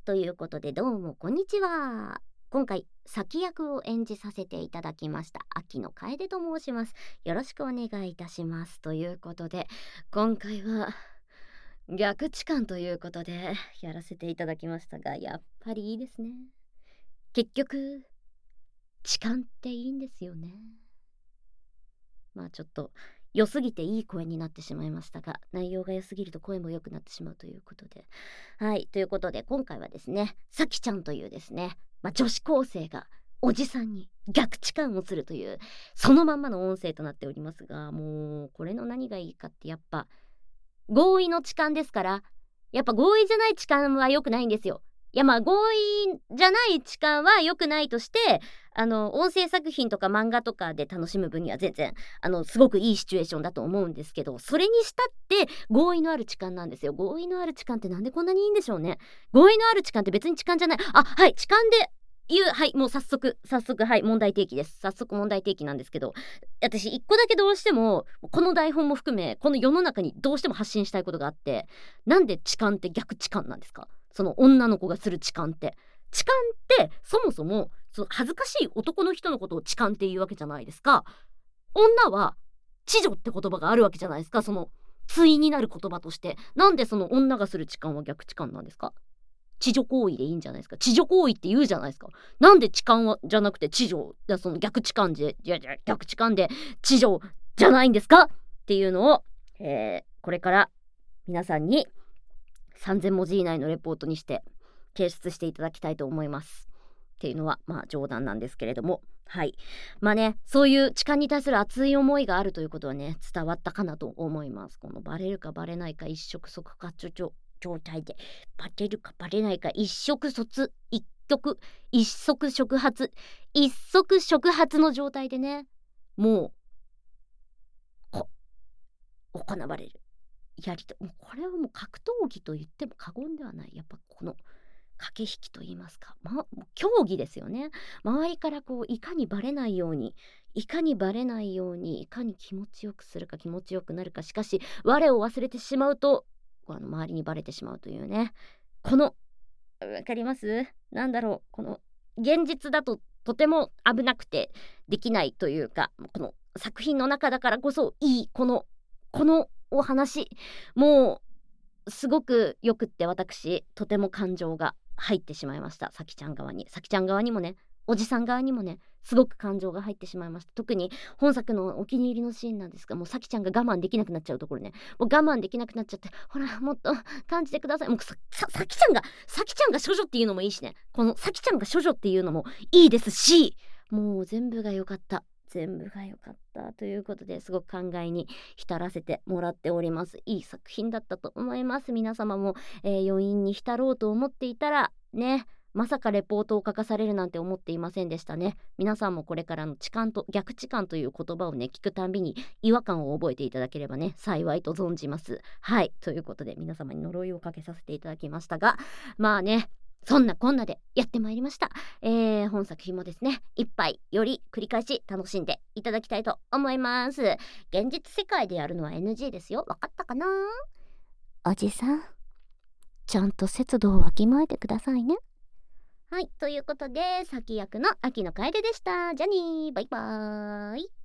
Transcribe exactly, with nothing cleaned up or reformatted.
ということで、どうもこんにちは。今回先役を演じさせていただきました秋野楓と申します。よろしくお願いいたします。ということで、今回は逆痴漢ということでやらせていただきましたが、やっぱりいいですね。結局痴漢っていいんですよね。まあちょっと良すぎていい声になってしまいましたが、内容が良すぎると声も良くなってしまうということで、はいということで、今回はですね、さきちゃんというですね、まあ、女子高生がおじさんに逆痴漢をするというそのまんまの音声となっておりますが、もうこれの何がいいかって、やっぱ合意の痴漢ですから、やっぱ合意じゃない痴漢は良くないんですよ。いや、まあ合意じゃない痴漢は良くないとして、あの音声作品とか漫画とかで楽しむ分には全然あのすごくいいシチュエーションだと思うんですけど、それにしたって合意のある痴漢なんですよ。合意のある痴漢ってなんでこんなにいいんでしょうね。合意のある痴漢って別に痴漢じゃない。あ、はい、痴漢で言う、はい、もう早速早速、はい、問題提起です。早速問題提起なんですけど、私一個だけどうしてもこの台本も含めこの世の中にどうしても発信したいことがあって、なんで痴漢って逆痴漢なんですか？その女の子がする痴漢って、痴漢ってそもそもその恥ずかしい男の人のことを痴漢っていうわけじゃないですか。女は痴女って言葉があるわけじゃないですか。その対になる言葉として、なんでその女がする痴漢は逆痴漢なんですか？痴女行為でいいんじゃないですか。痴女行為って言うじゃないですか。なんで痴漢はじゃなくて痴女、じゃその逆痴漢で、いやいや逆痴漢で痴女じゃないんですかっていうのを、えー、これから皆さんにさんぜんもじ以内のレポートにして提出していただきたいと思います。っていうのはまあ冗談なんですけれども、はい、まあね、そういう痴漢に対する熱い思いがあるということはね、伝わったかなと思います。このバレるかバレないか一触即発状態で、バレるかバレないか一触卒一曲一触触発一触触発の状態でね、もうこ行われるやりと、もうこれはもう格闘技と言っても過言ではない。やっぱこの駆け引きと言いますか、ま、競技ですよね。周りからこういかにバレないようにいかにバレないようにいかに気持ちよくするか気持ちよくなるか、しかし我を忘れてしまうとあの周りにバレてしまうというね、このわかります？なんだろう、この現実だととても危なくてできないというか、この作品の中だからこそいいこのこのお話、もうすごくよくって、私とても感情が入ってしまいました。さきちゃん側にさきちゃん側にもね、おじさん側にもね、すごく感情が入ってしまいました。特に本作のお気に入りのシーンなんですが、もうさきちゃんが我慢できなくなっちゃうところね、もう我慢できなくなっちゃって、ほらもっと感じてください。もうさささきちゃんがさきちゃんが処女っていうのもいいしね、このさきちゃんが処女っていうのもいいですし、もう全部が良かった。全部が良かったということで、すごく考えに浸らせてもらっております。いい作品だったと思います。皆様も、えー、余韻に浸ろうと思っていたらね、まさかレポートを書かされるなんて思っていませんでしたね。皆さんもこれからの痴漢と逆痴漢という言葉をね聞くたんびに違和感を覚えていただければね幸いと存じます。はいということで、皆様に呪いをかけさせていただきましたが、まあね、そんなこんなでやってまいりました。えー、本作品もですね、一杯より繰り返し楽しんでいただきたいと思います。現実世界でやるのは エヌジー ですよ。わかったかな？おじさん、ちゃんと節度をわきまえてくださいね。はい、ということで、先役の秋野楓でした。じゃあねー、バイバーイ。